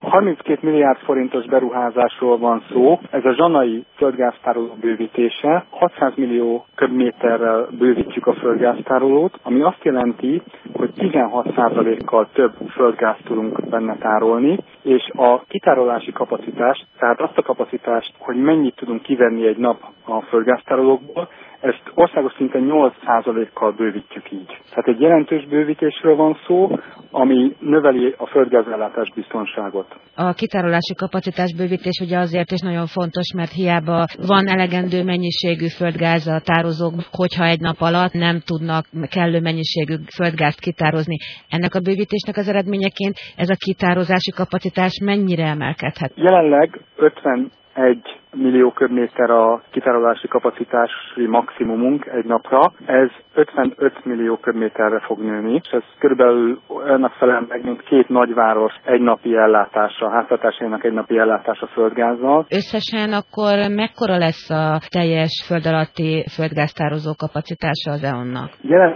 32 milliárd forintos beruházásról van szó. Ez a zsanai földgáztároló bővítése. 600 millió köbméterrel bővítjük a földgáztárolót, ami azt jelenti, hogy 16%-kal több földgázt tudunk benne tárolni, és a kitárolási kapacitás, tehát azt a kapacitást, hogy mennyit tudunk kivenni egy nap a földgáztárolókból, ezt országos szinten 8%-kal bővítjük így. Tehát egy jelentős bővítésről van szó, ami növeli a földgázellátás biztonságot. A kitárolási kapacitás bővítés ugye azért is nagyon fontos, mert hiába van elegendő mennyiségű földgáz a tározókban, hogyha egy nap alatt nem tudnak kellő mennyiségű földgázt kitározni. Ennek a bővítésnek az eredményeként ez a kitározási kapacitás mennyire emelkedhet? Jelenleg 51 millió köbméter a kitárolási kapacitási maximumunk egy napra. Ez 55 millió köbméterre fog nőni, és ez körülbelül ennek felel meg, mint 2 nagyváros egynapi ellátása, háztartásainak egynapi ellátása földgázzal. Összesen akkor mekkora lesz a teljes föld alatti földgáztározó kapacitása az EON-nak?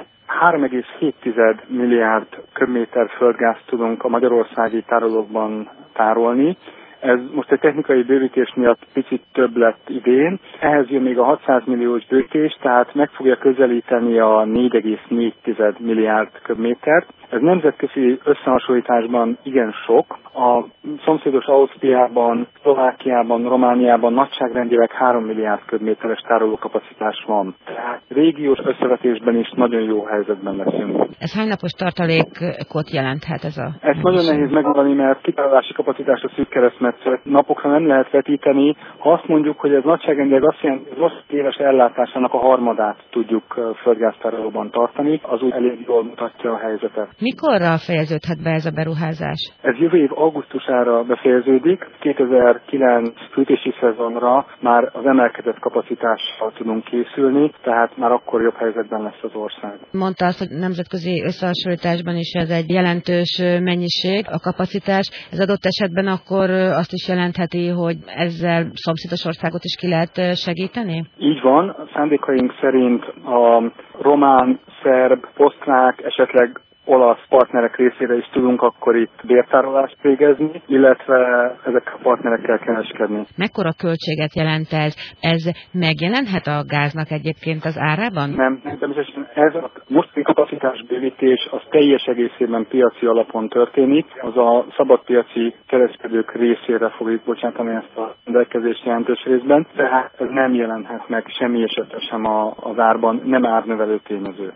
3,7 milliárd köbméter földgázt tudunk a magyarországi tárolókban tárolni. Ez most egy technikai bővítés miatt picit több lett idén. Ehhez jön még a 600 milliós bővítés, tehát meg fogja közelíteni a 4,4 milliárd köbmétert. Ez nemzetközi összehasonlításban igen sok. A szomszédos Ausztriában, Szlovákiában, Romániában nagyságrendileg 3 milliárd köbméteres tárolókapacitás van. Tehát régiós összevetésben is nagyon jó helyzetben leszünk. Ez hány napos tartalékot jelenthet ez a? Ezt nagyon nehéz megmondani, mert kitárolási kapacitásra szűk keresztmetszet napokra nem lehet vetíteni. Ha azt mondjuk, hogy ez nagyságrendileg azt jelenti, hogy az éves ellátásának a harmadát tudjuk földgáztárolóban tartani, az úgy elég jól mutatja a helyzetet. Mikorra fejeződhet be ez a beruházás? Ez jövő év augusztusára befejeződik. 2009 fűtési szezonra már az emelkedett kapacitással tudunk készülni, tehát már akkor jobb helyzetben lesz az ország. Mondta azt, hogy nemzetközi összehasonlításban is ez egy jelentős mennyiség, a kapacitás. Ez adott esetben akkor azt is jelentheti, hogy ezzel szomszédos országot is ki lehet segíteni? Így van. A szándékaink szerint a román, szerb, osztrák, esetleg olasz partnerek részére is tudunk akkor itt bértárolást végezni, illetve ezekkel a partnerekkel kereskedni. Mekkora költséget jelent ez? Ez megjelenhet a gáznak egyébként az árában? Nem, természetesen ez a mostani kapacitásbővítés az teljes egészében piaci alapon történik. Az a szabadpiaci kereskedők részére fogjuk bocsátani ezt a rendelkezést jelentős részben, tehát ez nem jelenhet meg semmi esetben sem az árban, nem árnövelő tényező.